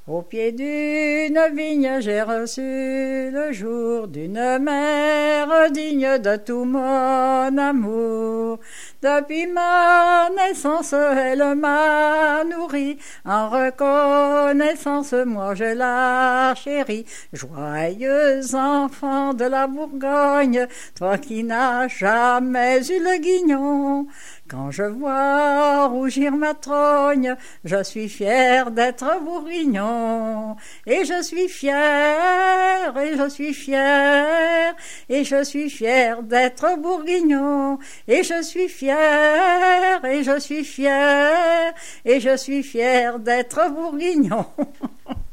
Au pied d'une vigne, j'ai reçu le jour d'une mère digne de tout mon amour. Depuis ma naissance, elle m'a nourri. En reconnaissance, moi je la chéris. Joyeux enfant de la Bourgogne, toi qui n'as jamais eu le guignon. Quand je vois rougir ma trogne, je suis fier d'être bourguignon. Et je suis fier, et je suis fier, et je suis fier d'être bourguignon. Et je suis fier, et je suis fier, et je suis fier d'être bourguignon.